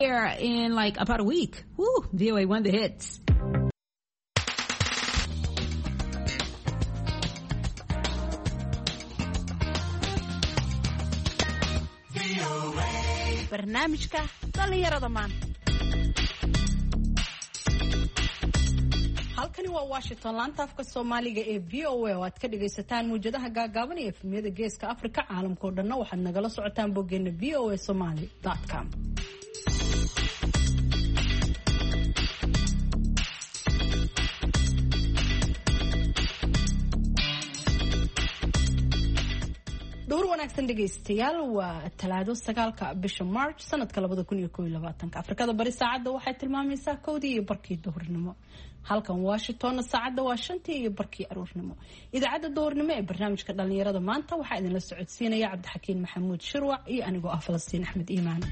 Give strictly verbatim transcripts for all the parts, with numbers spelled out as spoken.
Here in like about a week. Woo, V O A won the hits. barnaamijka dhalinyarada maanta. halkani waa Washington, laanta afka Soomaaliga ee V O A oo aad ka dhagaysataan muujadaha gaagaaban ee efemyada geeska Afrika. caalamka oo dhan waxaad nagala socotaan boggeena v o a somali dot com. door wanaagsan dhagaystayaal, waa talaado sagaalka bisha March sanadka labada kun iyo kow iyo labaatanka. Afrikada bari saacada waxay tilmaamaysaa kowdii iyo barkii duhurnimo. halkan Washington saacada waa shantii iyo barkii aroornimo. idaacada duhurnimo ee barnaamijka dhalinyarada maanta waxaa idinla socodsiinaya Cabdixakiin Maxamuud Shirwac iyo anigoo ah Falastiin Axmed Iimaan.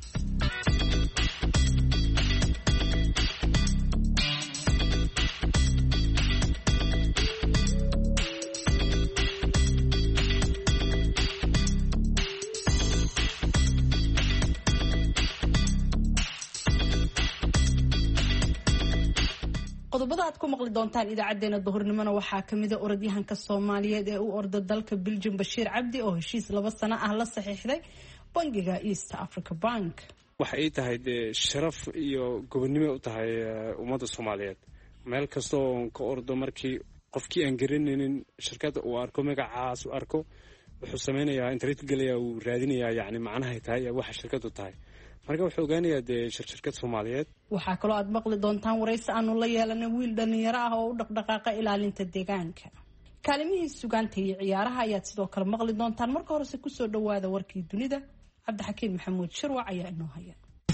qodobada aad ku maqli doontaan idaacadeena duhurnimona waxaa kamid ah orodyahanka Soomaaliyeed ee u orda dalka Belgium Bashiir Cabdi oo heshiis laba sano ah la saxiixday bangiga East Africa Bank. waxa ay tahay sharaf iyo gobonimo u tahay ummadda Soomaaliyeed. meel kasta oo ka ordo markii qofkii aan garanaynin shirkadda uu arko magacaas uu arko wuxuu sameynayaa internet galaya uu raadinayaa yacni macnaha ay tahay waxa shirkaddu tahay. marka wuxuu ogaanayaa dee shirkad Soomaaliyeed. waxaa kaloo aad maqli doontaan waraysi aanu la yeelanay wiil dhalinyaro ah oo u dhaqdhaqaaqa ilaalinta deegaanka. kaalimihii sugaanta iyo ciyaaraha ayaad sidoo kale maqli doontaan. marka horese kusoo dhawaada warkii dunida. Cabdixakiin Maxamuud Shirwac ayaa inoo haya.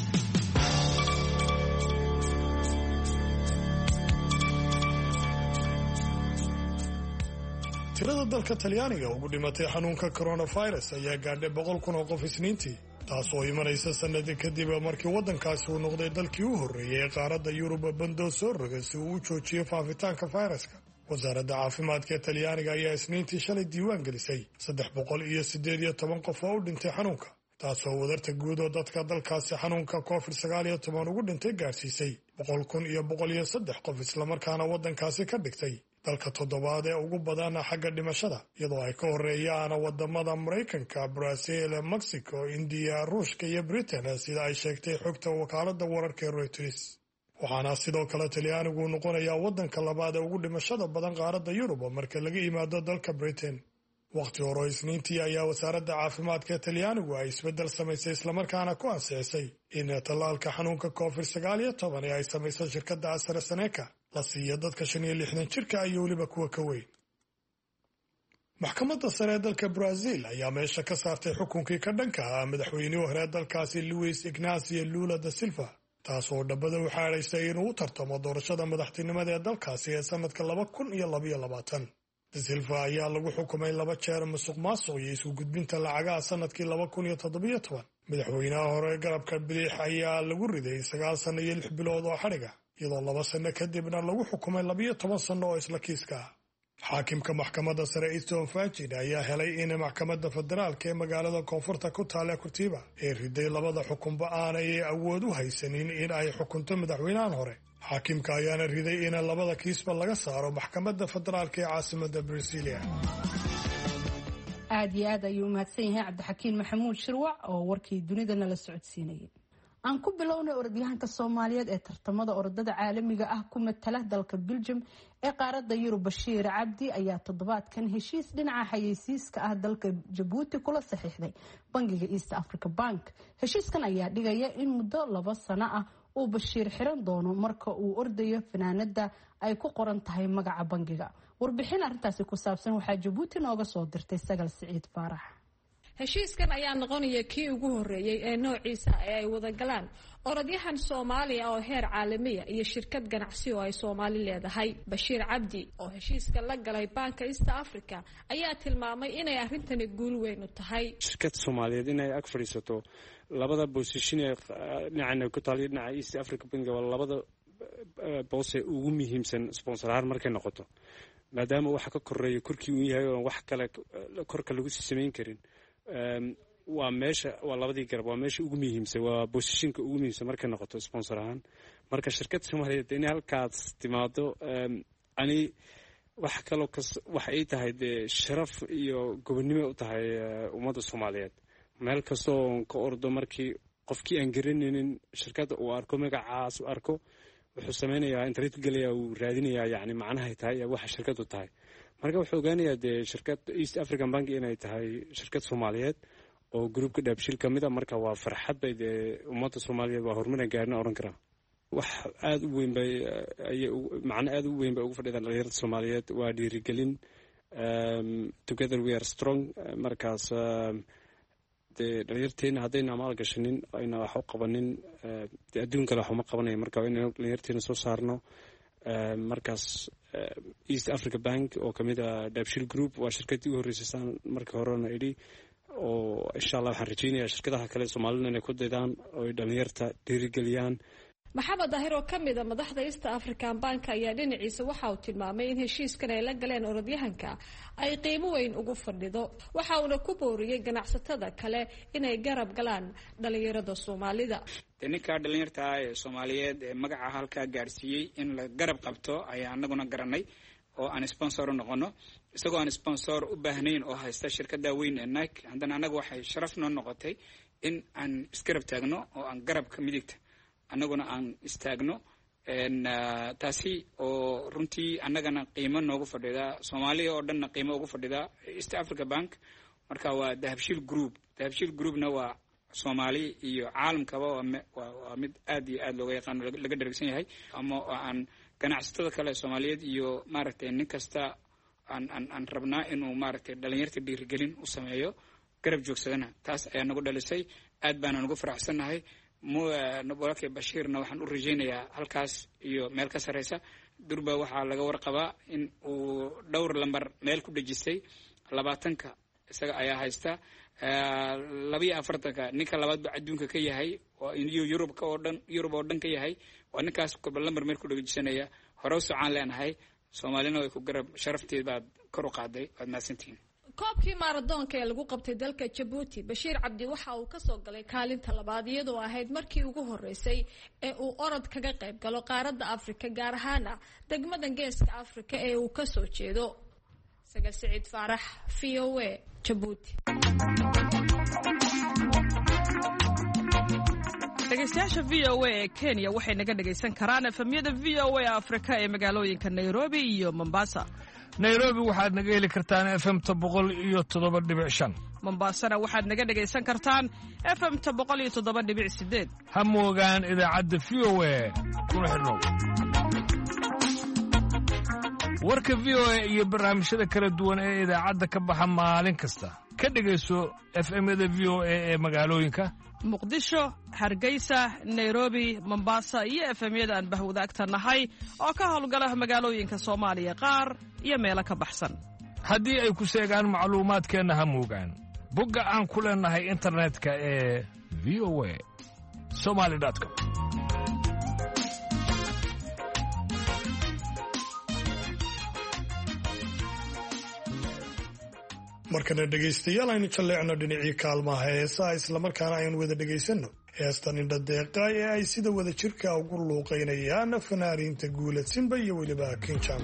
tirada dalka Talyaaniga ugu dhimatay xanuunka coronavirus ayaa gaadhay boqol kun oo qof Isniintii, taasoo imanaysa sanad kadib markii waddankaasi uu noqday dalkii u horreeyay ee qaaradda Yurub bandoo soo rogay si uu u joojiyo faafitaanka fayraska. wasaaradda caafimaadka ee Talyaaniga ayaa Isniintii shalay diiwaan gelisay saddex boqol iyo siddeed iyo toban qof oo u dhintay xanuunka, taasoo wadarta guud oo dadka dalkaasi xanuunka covid sagaal iyo toban ugu dhintay gaarsiisay boqol kun iyo boqol iyo saddex qof, islamarkaana waddankaasi ka dhigtay dalka toddobaad ee ugu badan xagga dhimashada, iyadoo ay ka horeeyaan wadamada Mareykanka, Brazil, Mexico, India, Ruushka iyo Britain sida ay sheegtay xogta wakaaladda wararka ee Reuters. waxaana sidoo kale Talyaanigu noqonayaa waddanka labaad ee ugu dhimashada badan qaaradda Yurub marka laga yimaado dalka Britain. waqti hore Isniintii ayaa wasaaradda caafimaadka ee Talyaanigu ay isbeddel samaysay islamarkaana ku ansixisay in tallaalka xanuunka covid sagaal iyo toban ee ay samaysay shirkadda AstraZeneca la siiyo dadka shan iyo lixdan jirka iyo weliba kuwa ka weyn. maxkamadda sare ee dalka Brazil ayaa meesha ka saartay xukunkii ka dhanka ah madaxweynihii hore dalkaasi Luiz Inácio Lula da Silva, taasoo dhabbada u xaadhaysay inuu u tartamo doorashada madaxtinimada ee dalkaasi ee sanadka laba kun iyo laba iyo labaatan. da Silva ayaa lagu xukumay laba jeer musuq maasuq iyo isku gudbinta lacagaha sanadkii laba kun iyo toddobiyo toban. madaxweynaha hore garabka bidix ayaa lagu riday sagaal sano iyo lix bilood oo xadhiga, iyadoo laba sano kadibna lagu xukumay labiyo toban sano oo isla kiiska ah. xaakimka maxkamadda sare Easton Fajin ayaa helay in maxkamadda federaalka ee magaalada koonfurta ku taala Curitiba ee riday labada xukunba aanay awood u haysanin in ay xukunto madaxweynahan hore. xaakimka ayaana riday in labada kiisba laga saaro maxkamadda federaalka ee caasimadda Brasilia. aad iyo aad ayuu mahadsan yahay Cabdixakiin Maxamuud Shirwac oo warkii dunida nala socodsiinayay. aan ku bilownay orodyahanka Soomaaliyeed ee tartamada orodada caalamiga ah ku matala dalka Belgium ee qaaradda Yurub Bashiir Cabdi ayaa toddobaadkan heshiis dhinaca xayeysiiska ah dalka Djibouti kula saxiixday bangiga East Africa Bank. heshiiskan ayaa dhigaya in muddo laba sano ah uu Bashiir xiran doono marka uu ordayo fanaanada ay ku qoran tahay magaca bangiga. warbixin arrintaasi ku saabsan waxaa Djibouti nooga soo dirtay Sagal Siciid Faarax. heshiiskan ayaa noqonaya kii ugu horeeyay ee noociisa ee ay wada galaan orodyahan Soomaali oo heer caalami ah iyo shirkad ganacsi oo ay Soomaali leedahay. Bashiir Cabdi oo heshiiska la galay Banka East Africa ayaa tilmaamay inay arrintani guul weyn u tahay shirkad Soomaaliyeed inay ag fadhiisato labada position ee dhinaca ku taal dhinaca East Africa Bank waa labada boos ee ugu muhiimsan sponsor markay noqoto, maadaama waxa ka koreeyo korkii uu yahay oo wax kale korka lagu sameyn karin. waa meesha waa labadii garab waa meesha ugu muhiimsan waa bosishinka ugu muhiimsan markay noqoto sponsor ahaan marka shirkadda Soomaaliyeed inay halkaas timaado ani wax kaloo wax ay tahay dee sharaf iyo gobonnimo u tahay ummadda Soomaaliyeed meel kastoo ka ordo markii qofkii aan garanaynin shirkadda uu arko magacaas uu arko wuxuu sameynayaa internet galaya uu raadinayaa yacni macnaha ay tahay waxa shirkaddu tahay marka wuxuu ogaanayaa dee shirkad East African Bank inay tahay shirkad Soomaaliyeed oo groupka Dahabshiil ka mid ah marka waa farxad bay dee ummadda Soomaaliyeed waa horumar gaarna oran karaa wax aad u weyn bay macna aad u weyn bay ugu fadhiyaan dhalinyarada Soomaaliyeed waa dhiirigelin together we are strong markaas dee dhalinyarteena haddayna amaal gashanin ayna wax u qabanin dee adduun kale wax uma qabanayo marka waa inaynu dhalinyarteena soo saarno markaas East Africa Bank oo ka mid ah Dahabshiil Group waa shirkaddii u horreysay saan markii horena idhi oo insha allah waxaan rajaynayaa shirkadaha kale Soomaalida inay ku daydaan oo ay dhalinyarta dhiirigeliyaan maxamed daahir oo ka mid ah madaxda East African Bank ayaa dhinaciisa waxa uu tilmaamay in heshiiskan ay la galeen orodyahanka ay qiimo weyn ugu fadhido waxa uu ku booriyay ganacsatada kale inay garab galaan dhalinyarada Soomaalida ninka dhalinyarta ee Soomaaliyeed ee magaca halka gaarsiiyay in la garab qabto ayaa anaguna garanay oo aan sponsor noqono isagoo aan sponsor u baahnayn oo haysta shirkadda weyn ee Nike haddana anagu waxay sharaf noo noqotay in aan isgarab taagno oo aan garab ka midigta anaguna aan istaagno en taasi oo runtii anagana qiimo noogu fadhida Soomaaliya oo dhanna qiimo ugu fadhida East Africa Bank marka waa Dahabshiil Group Dahabshiil Groupna waa Soomaali iyo caalamkaba waa mid aad iyo aad looga yaqaan laga dharagsan yahay ama aan ganacsatada kale Soomaaliyeed iyo maaragtay nin kasta aan aan aan rabnaa inuu maaragtay dhalinyarta dhiirigelin u sameeyo garab joogsadana taas ayaa nagu dhalisay aad baan ugu faraxsanahay mo nabolake Bashiirna waxaan u rajaynayaa halkaas iyo meel ka sareysa durba waxaa laga warqabaa in uu dhowr lambar meel ku dhajisay labaatanka isaga ayaa haysta labiyo afartanka ninka labaad ba adduunka ka yahay oo iyo Europe ka oo dhan Europe oo dhan ka yahay waa ninkaas ku lambar meel ku dhajisanaya hore u socon leenahay Soomaalina way ku garab sharafteed baad kor u qaaday waad maasantiin koobkii maradoonka ee lagu qabtay dalka Djibouti Bashiir Cabdi waxa uu ka soo galay kaalinta labaad iyadoo ahayd markii ugu horeysay ee uu orod kaga qayb galo qaaradda Afrika gaar ahaan degmada Geeska Afrika ee uu ka soo jeedo Sagal Saciid Faarax V O A Djibouti dhegeystayaasha V O A ee Kenya waxay naga dhageysan karaan efemyada V O A Afrika ee magaalooyinka Nairobi iyo Mombasa Nairobi waxaad naga heli kartaan F M boqol iyo toddoba dhibic shan Mombasana waxaad naga dhageysan kartaan F M boqol iyo toddoba dhibic sideed ha moogaan idaacadda V O A kuna xidhnow warka V O A iyo barnaamijyada kala duwan ee idaacadda ka baxa maalin kasta ka dhageyso F M-yada V O A ee magaalooyinka Muqdisho, Hargeysa, Nairobi, Mombasa iyo F M-yada aan bahwadaagta nahay oo ka howlgala magaalooyinka Soomaaliya qaar iyo meelo ka baxsan. Haddii ay ku seegaan macluumaadkeena ha moogaan bogga aan ku leenahay internetka ee v o a somali dot com. markana dhegaystayaal aynu jalleecno dhinacii kaalmaha heesaha islamarkaana aynu wada dhegaysanno heestan indha deeqa ee ay sida wada jirka ugu luuqaynayaan fanaaniinta Guuled Simba iyo weliba Kinjam.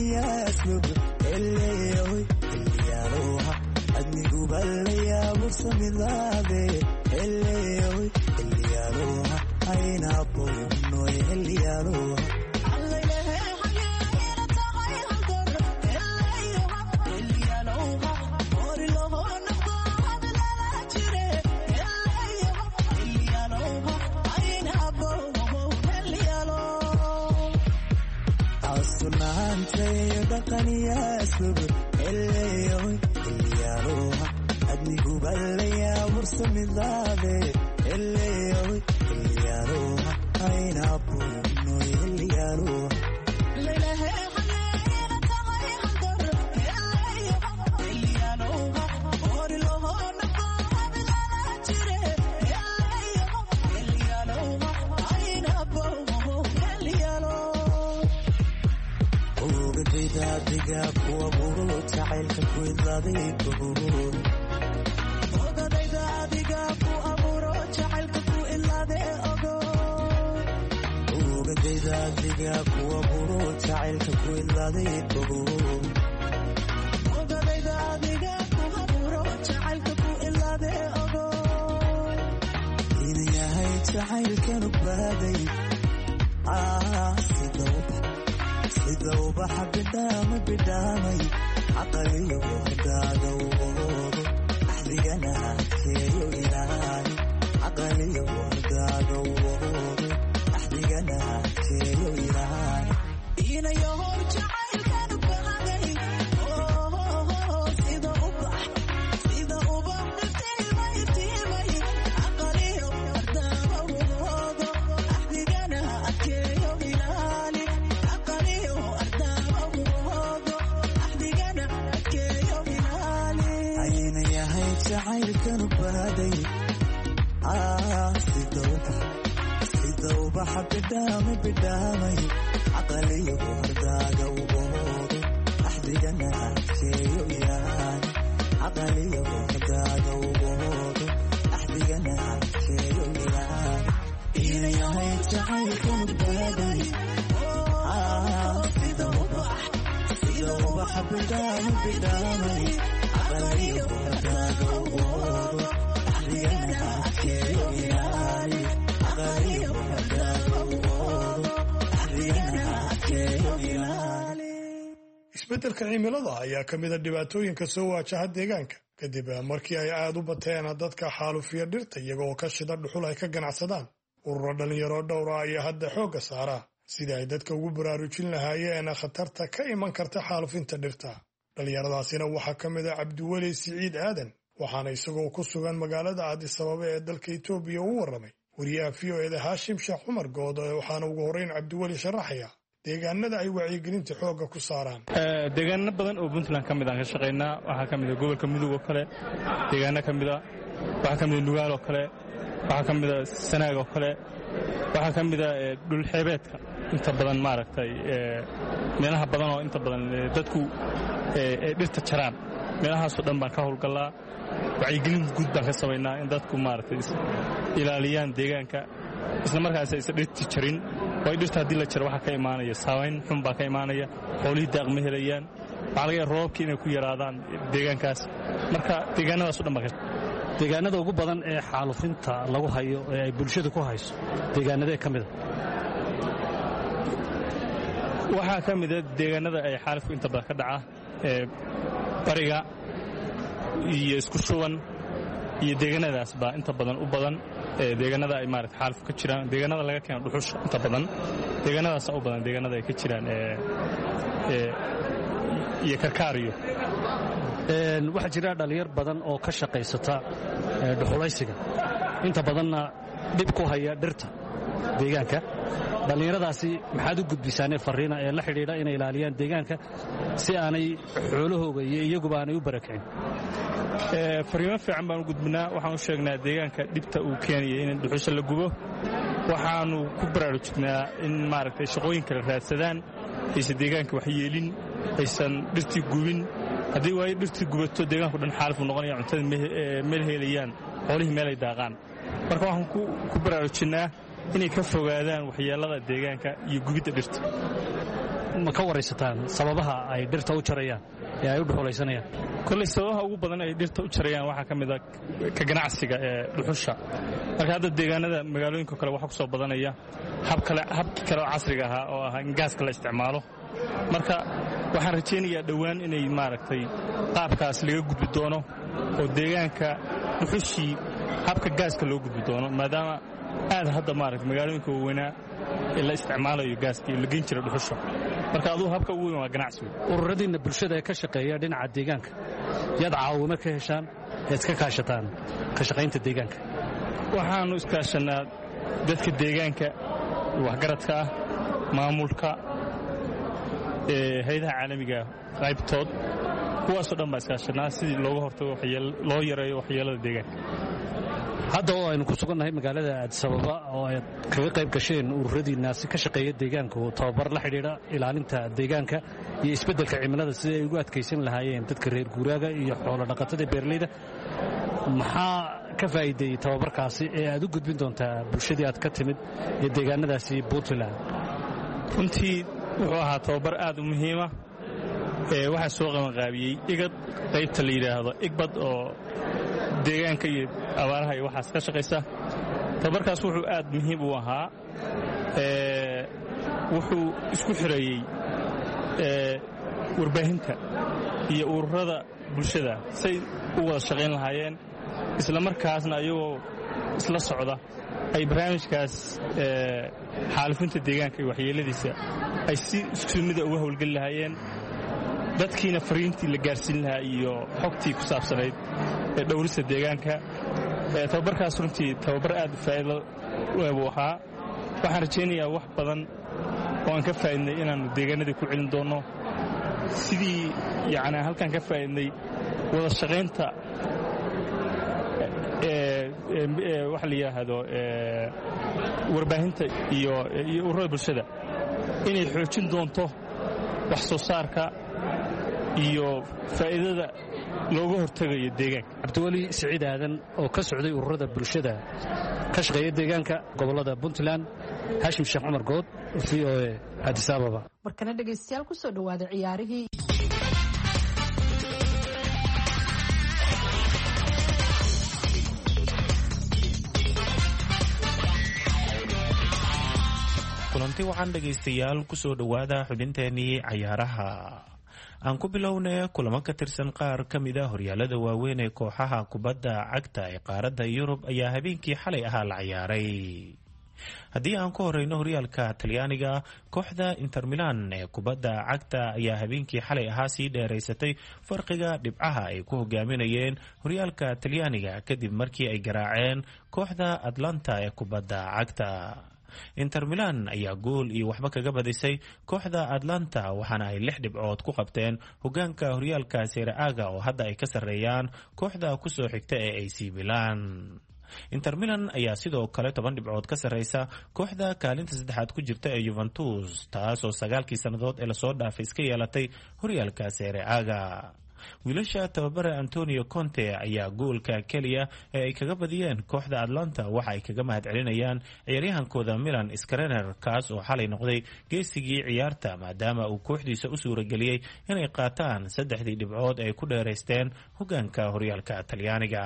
dhaqaniya aslub eleeyoy eliyaloha adnigu balaya bursamidade eleeyoy eliyaloha ayna boynoy eliyaloha dhaqaniya aslub eleeyoy eliyaloha adnigu balaya bursamidade eleeyoy eliyaloha ayna boynoy eliyaloha adiga kuwa buru jacaylka ku idlaaday goor ogadayda adiga ku aburo jacaylka ku idlaaday ogo ogadayda adiga kuwa buru jacaylka ku idlaaday goor ogadayda adiga ku aburo jacaylka ku idlaaday ogo inahay jacaylkan baaday ah sidoo sida ubaxa bidhaama bidhaamay caqaliyo hadaada uwoodo axdigana adkeeyo ilaahay caqaliyo hadaada uwoodo axdigana adkeeyo ilaahay inayo hor jacaylkan baaday sida ubax sida ubax iftiimay iftiimay caqaliyo hadaada uwoodo axdigana adkeeyo ilaahay jacaylkan baaday ah sidooba sidooba xabidhaama bidhaamay caqaliyo hordaaga uboodo axdigana adkeeyo ilaahay caqaliyo hordaaga uboodo axdigana adkeeyo ilaahay inayahay jacaylkan baaday ah sidooba sidooba xabidhaama bidhaamay caqaliyo hordaaga uboodo axdigana adkeeyo ilaahay caqaliyo hordaaga uboodo axdigana adkeeyo ilaahay isbeddelka cimilada ayaa ka mid a dhibaatooyinka soo waajaha deegaanka kadib markii ay aad u bateen dadka xaalufiya dhirta iyagoo ka shida dhuxul ay ka ganacsadaan ururo dhallinyaro dhowra ayaa hadda xoogga saara sidii ay dadka ugu baraarujin lahaayeen khatarta ka iman karta xaalufinta dhirta dhallinyaradaasina waxaa ka mid a cabdiweli siciid aadan waxaana isagoo ku sugan magaalada addis ababa ee dalka etoobiya u warramay wariyaha v o eda haashim sheekh cumar good waxaana ugu horrayn cabdiweli sharaxaya deegaanada ay wacyigelinta xoogga ku saaraan deegaano badan oo puntland ka mid aan ka shaqaynaa waxaa ka mid a gobolka mudug oo kale deegaano ka mid a waxaa ka mid a nugaal oo kale waxaa ka mid a sanaag oo kale waxaa ka mid a dhulxeebeedka inta badan maaragtay meelaha badan oo inta badan dadku ay dhirta jaraan meelahaasoo dhan baan ka howlgallaa wacyigelin guud baan ka samaynaa in dadku maaragtay ilaaliyaan deegaanka isla markaas aysan dhirti jarin waayo dhirta haddii la jaro waxaa ka imaanaya saabayn xun baa ka imaanaya xoolihii daaq ma helayaan waxaa laga yaaba roobabkii inay ku yaraadaan deegaankaas marka deegaanadaaso dhan baa ka deegaanada ugu badan ee xaalufinta lagu hayo ee ay bulshadu ku hayso deegaanadee ka mida waxaa ka mida deegaanada ay xaalufku inta badan ka dhaca ee bariga iyo isku shuban iyo deegaanadaas baa inta badan u badan deegaanada ay maarata xaalufku ka jiraan deegaanada laga keeno dhuxusha inta badan deegaanadaasa u badan deegaanada ay ka jiraan iyo karkaariyo waxaa jira dhallinyar badan oo ka shaqaysata dhuxulaysiga inta badanna dhib ku haya dhirta deegaanka dhallinyaradaasi maxaad u gudbisaanee farriina ee la xidhiidha inay ilaaliyaan deegaanka si aanay xoolahooga iyo iyaguba aanay u barakicin farriimo fiican baan u gudbinaa waxaan u sheegnaa deegaanka dhibta uu keenaya in dhuxusha la gubo waxaannu ku baraarujinaa in maaragtay shaqooyin kale raadsadaan aysan deegaanka wax yeelin aysan dhirtii gubin haddii waayo dhirtii gubato deegaanku dhan xaalifuu noqonaya cuntada meel helayaan xoolihii meelay daaqaan marka waxaan ku baraarujinnaa inay ka fogaadaan waxyeellada deegaanka iyo gubidda dhirta ma ka waraysataan sababaha ay dhirta u jarayaan ee ay u dhuxulaysanayaan? kolley sababaha ugu badan ay dhirta u jarayaan waxaa ka mid a ka ganacsiga ee dhuxusha. marka hadda deegaanada magaalooyinka kale waxaa ku soo badanaya hab kale habkii kale oo casriga ahaa oo ah in gaaska la isticmaalo. marka waxaan rajaynayaa dhowaan inay maaragtay qaabkaas laga gudbi doono oo deegaanka dhuxushii habka gaaska loo gudbi doono, maadaama aad hadda maaragtay magaalooyinka waaweynaa ee la isticmaalayo gaaska iyo la geyn jira dhuxusha. marka aduu habka ugu weyn waa ganacsiga. ururadiinna bulshada ee ka shaqeeya dhinaca deegaanka yaad caawimo ka heshaan ee iska kaashataan ka shaqaynta deegaanka? waxaannu iskaashannaa dadka deegaanka waxgaradka ah, maamulka, hay-adaha caalamiga qaybtood, kuwaasoo dhan baa iskaashannaa sidii looga hortago loo yareeyo waxyeelada deegaanka. hadda oo aynu ku sugannahay magaalada addis ababa oo ay kaga qayb gasheen ururadiinnaasi ka shaqeeya deegaanku tababar la xidhiidha ilaalinta deegaanka iyo isbeddelka cimilada sidii ay ugu adkaysan lahaayeen dadka reer guuraaga iyo xoolo dhaqatada beeraleyda, maxaa ka faa'iideeyey tababarkaasi ee aad u gudbin doontaa bulshadii aad ka timid ee deegaanadaasi puntland? runtii wuxuu ahaa tababar aad u muhiima. waxaa soo qabanqaabiyey igad qaybta la yidhaahdo igbad oo deegaanka iyo abaaraha iyo waxaas ka shaqaysa. tababarkaas wuxuu aad muhiim u ahaa. wuxuu isku xireeyey warbaahinta iyo ururada bulshada say u wada shaqayn lahaayeen, isla markaasna ayagoo isla socda ay barnaamijkaas xaalufinta deegaanka iyo waxyeeladiisa ay si isku mida uga howlgeli lahaayeen, dadkiina fariintii la gaarsiin lahaa iyo xogtii ku saabsanayd ee dhowrista deegaanka. tababarkaas runtii tababar aad faa'iido buu ahaa. waxaan rajaynayaa wax badan oo aan ka faa'iidnay inaannu deegaanadii ku celin doonno, sidii yacni halkaan ka faa'iidnay wada shaqaynta waxa la yidhaahdo warbaahinta iyo ururada bulshada inay xoojin doonto wax soo saarka iyo faa'iidada looga hortagayo deegaanka. cabdiweli siciid aadan oo ka socday ururada bulshada ka shaqeeya deegaanka gobollada puntland. haashim sheekh cumar good, v o a, addis ababa. markana dhegaystayaal ku soo dhowaada ciyaarihii. kulanti waxaan dhegaystayaal ku soo dhowaada xubinteennii cayaaraha. aan ku bilownay kulamo ka tirsan qaar ka mid a horyaalada waaweyn ee kooxaha kubadda cagta ee qaaradda yurub ayaa habeenkii xalay ahaa la ciyaaray. haddii aan ku horeyno horyaalka talyaaniga, kooxda inter milan ee kubadda cagta ayaa habeenkii xalay ahaa sii dheeraysatay farqiga dhibcaha ay ku hogaaminayeen horyaalka talyaaniga kadib markii ay garaaceen kooxda atlanta ee kubadda cagta. inter milan ayaa gool iyo waxba kaga badisay kooxda atlanta, waxaana ay lix dhibcood ku qabteen hogaanka horyaalka Serie A-ga oo hadda ay ka sarreeyaan kooxda kusoo xigta ee A C Milan. inter milan ayaa sidoo kale toban dhibcood ka sarreysa kooxda kaalinta saddexaad ku jirta ee Juventus, taasoo sagaalkii sannadood ee lasoo dhaafay iska yeelatay horyaalka Serie A-ga. wiilasha tababare Antonio Conte ayaa goolka keliya ee ay kaga badiyeen kooxda Atlanta waxa ay kaga mahad celinayaan ciyaaryahankooda Milan Skriniar, kaas oo xalay noqday geesigii ciyaarta maadaama uu kooxdiisa u suurageliyey inay qaataan saddexdii dhibcood ay ku dheeraysteen hogaanka horyaalka Talyaaniga.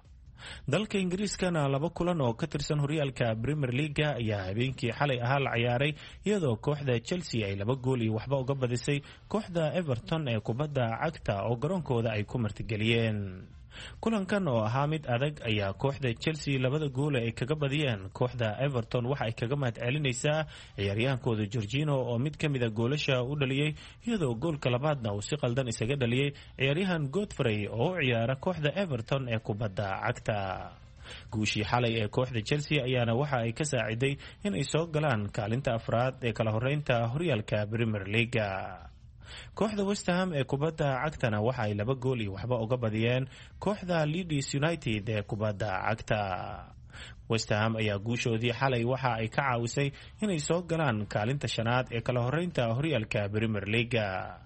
dalka ingiriiskana laba kulan oo ka tirsan horyaalka Premier League ayaa habeenkii xalay ahaa la ciyaaray, iyadoo kooxda Chelsea ay laba gool iyo waxba uga badisay kooxda Everton ee kubadda cagta oo garoonkooda ay ku martigeliyeen. kulankan oo ahaa mid adag ayaa kooxda Chelsea labada gool ay kaga badiyeen kooxda Everton waxa ay kaga mahad celinaysaa ciyaaryahankooda Jorginho oo mid ka mid a goolasha u dhaliyay, iyadoo goolka labaadna uu si qaldan isaga dhaliyay ciyaaryahan Godfrey oo u ciyaara kooxda Everton ee kubadda cagta. guushii xalay ee kooxda Chelsea ayaana waxa ay ka saaciday in ay soo galaan kaalinta afraad ee kala horeynta horyaalka Premier League. kooxda West Ham ee kubadda cagtana waxa ay laba gool iyo waxba uga badiyeen kooxda Leeds United ee kubadda cagta. West Ham ayaa guushoodii xalay waxa ay ka caawisay inay soo galaan kaalinta shanaad ee kala horeynta horyaalka Premier League.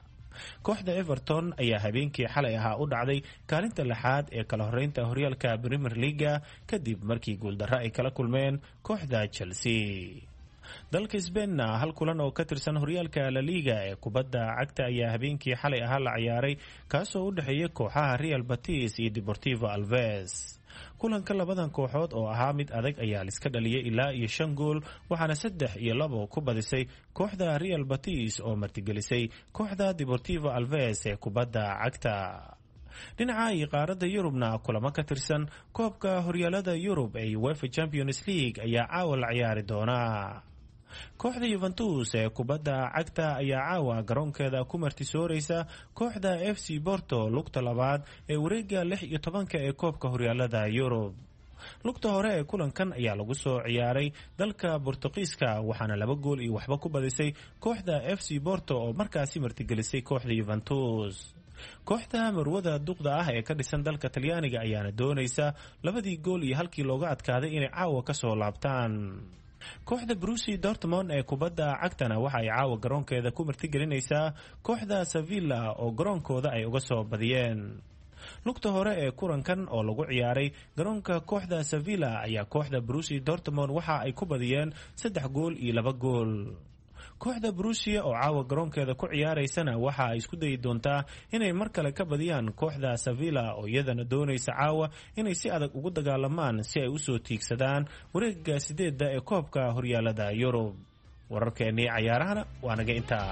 kooxda Everton ayaa habeenkii xalay ahaa u dhacday kaalinta lixaad ee kala horeynta horyaalka Premier League kadib markii guuldarro ay kala kulmeen kooxda Chelsea. dalka sbainna hal kulan oo ka tirsan horyaalka la liga ee kubadda cagta ayaa habeenkii xalay ahaa la ciyaaray kaasoo u dhexeeyay kooxaha Real Betis iyo Deportivo Alaves. kulanka labadan kooxood oo ahaa mid adag ayaa la iska dhaliyay ilaa iyo shan gool waxaana saddex iyo labo ku badisay kooxda Real Betis oo martigelisay kooxda Deportivo Alaves ee kubadda cagta. dhinaca iyo qaaradda Yurubna kulamo ka tirsan koobka horyaalada Yurub ee UEFA Champions League ayaa caawa la ciyaari doona. kooxda Juventus ee kubadda cagta ayaa caawa garoonkeeda ku martisooreysa kooxda F C Porto lugta labaad ee wareega lix iyo tobanka ee koobka horyaalada Yurub. lugta hore ee kulankan ayaa lagu soo ciyaaray dalka Boortaqiiska waxaana laba gool iyo waxba ku badisay kooxda F C Porto oo markaasi martigelisay kooxda Juventus. kooxda marwada duqda ah ee ka dhisan dalka Talyaaniga ayaana doonaysa labadii gool iyo halkii looga adkaaday inay caawa ka soo laabtaan. kooxda Borussia Dortmund ee kubadda cagtana waxa ay caawa garoonkeeda ku martigelinaysaa kooxda Sevilla oo garoonkooda ay uga soo badiyeen. lugta hore ee kulankan oo lagu ciyaaray garoonka kooxda Sevilla ayaa kooxda Borussia Dortmund waxa ay ku badiyeen saddex gool iyo laba gool. kooxda Borussia oo caawa garoonkeeda ku ciyaaraysana waxa ay isku dayi doontaa inay mar kale ka badiyaan kooxda Sevilla oo iyadana doonaysa caawa inay si adag ugu dagaalamaan si ay u soo tiigsadaan wareegga sideedda ee koobka horyaalada Yurub. wararkeennii cayaarahana waa naga intaa.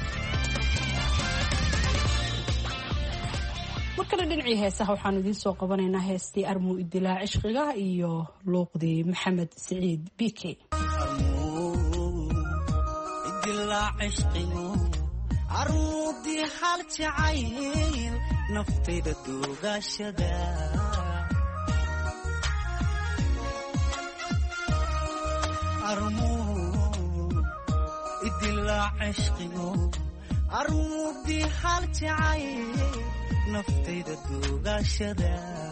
markale dhinacii heesaha waxaanu idiin soo qabanaynaa heestii armuu idilaa cishqiga iyo luuqdii maxamed siciid bike. armuudii hal jacayl naftayda duugashada armuudii hal jacayl naftayda duugashada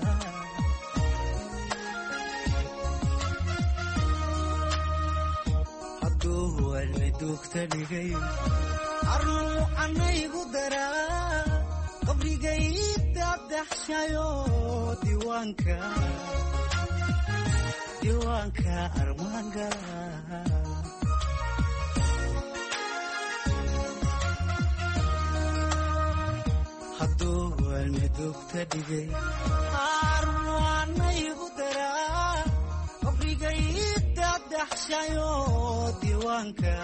dugta dhigay arnu anaygu daraa qabrigayda daxshayo diiwaanka diiwaanka armaangala hadduu walmi dugta dhigay arnu anaygu daraa qabrigayda daxshayo diiwaanka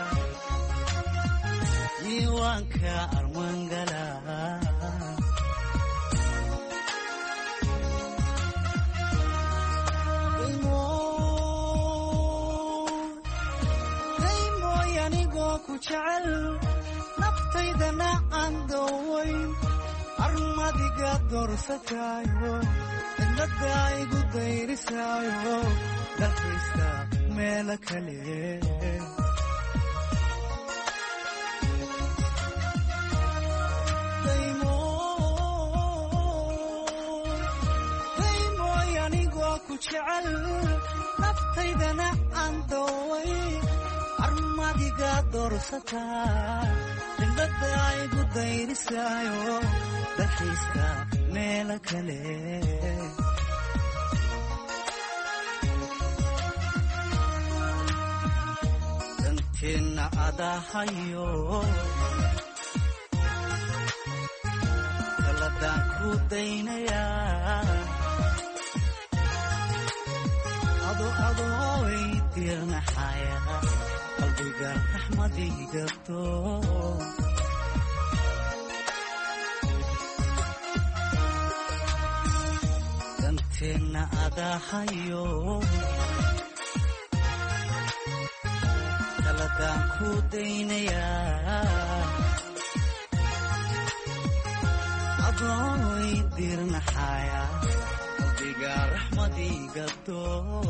diiwaanka armaangala daymoy anigoo ku jecel naftaydana aan doowayn armadiga doorsataayo cidlada igu dayrisaayo dalkaysta meelo kale naftaydana aan dooway armadiga doorsataa cidlada igu dayrisaayo dalxiiska meelo kale danteenna adahayo kaladaan ku daynayaa adooy dirnaxaya qalbiga raxmadigato danteenna adahayo kaladaan ku daynayaa adooy dirnaxaya qalbiga raxmadigato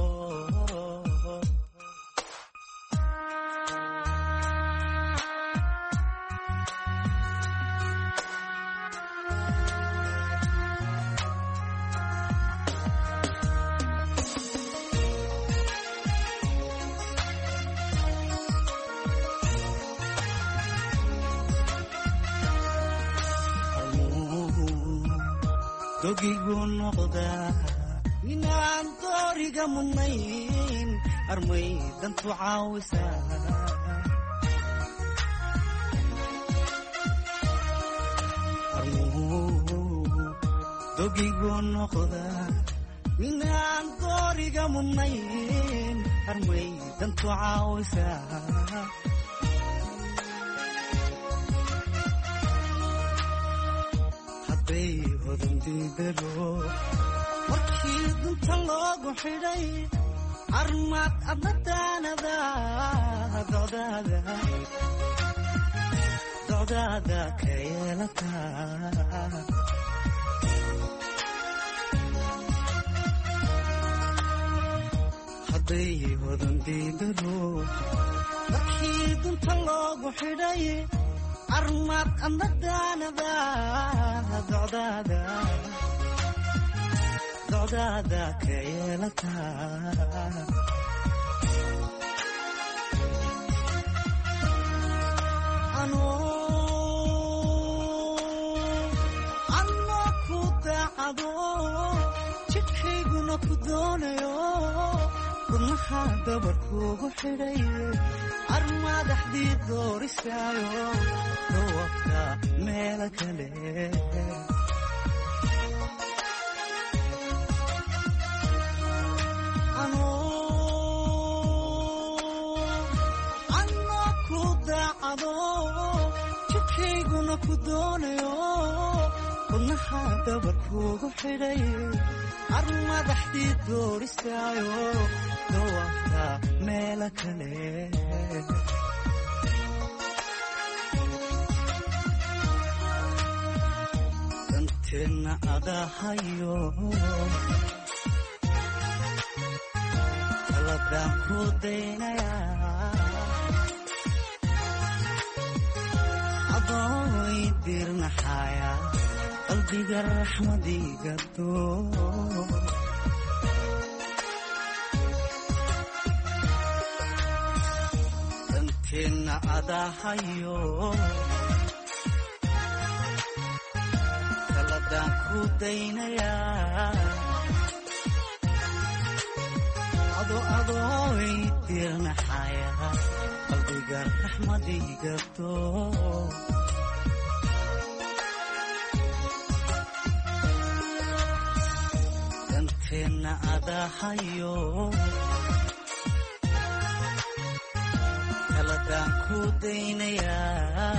dogigu noqda inaan dooriga mudnayn armay dantu caawisa dogigu noqda minaan dooriga mudnayn harmay dantu caawisaa hadday hodan diidaro markii dunta loogu xidhay armaad adnadaanada docdaada docdaada ka yeelataa hadday hodan diidaro markii dunta loogu xidhay armaad adnadaanada docdaada docdaada ka yeelataa anoo ku daacado jidkayguna ku doonayo wadnaha dabarkuugu xidhay armadaxdii doorisaayo dawafta meelo kale anoo ku daacado jidkayguna ku doonayo wadnaha dabarkuugu xidhay armadaxdii doorisaayo dawafta meelo kale danteenna adahayo taladaan ku daynayaa adooy dirnaxaya qalbiga raxmadiga doo danteena adahayo taladaan ku daynayaa ado adooy dirnaxaya qalbiga raxmadiga doo danteena adahayo taladaan ku daynayaa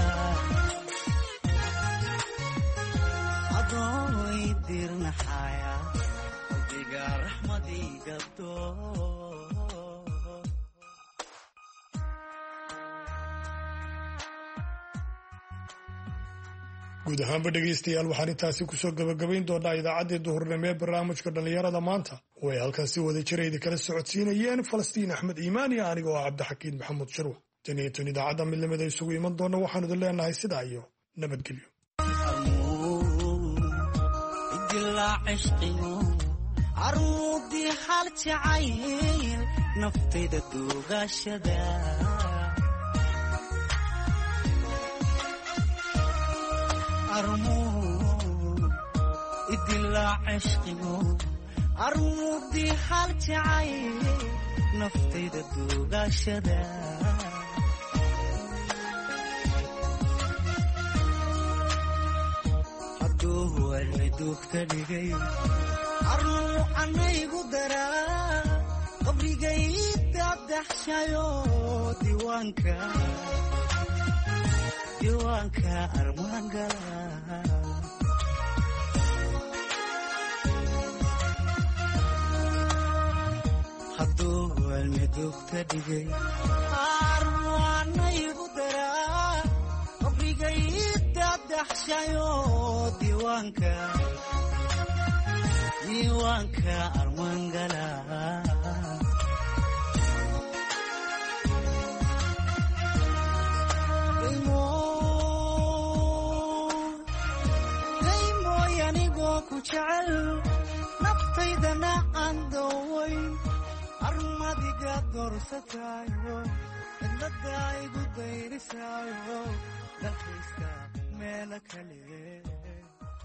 adooy dirnaxaya qalbiga raxmadiga doo guud ahaanba dhegaystayaal waxaan intaasi kusoo gabagabayn doonaa idaacaddii duhurnimo ee barnaamijka dhallinyarada maanta oo ay halkan si wada jirayda kala socodsiinayeen falastiin axmed iimaan iyo aniga oo cabdixakiin maxamuud shirwa tan iyo tan idaacadda midnimada isugu iman doona waxaan idin leenahay sidaa iyo nabadgelyo armuudii hal jacayl naftayda duugashada idilaa cishqigo armuudii hal jacayl naftayda duugashada hadduu almaduugka dhigay arnuu anaygu daraa qabrigay dadaxshayo diiwaanka diiwaanka armaangala hadduu almaduugta dhigay arnuu anaygu daraa qabrigay dadaxshayo diiwaanka diiwaanka armaangala ku jecel naftaydana aan doowayn armadiga doorsataayo cidlada igu dayrisaayo dalkayska meelo kale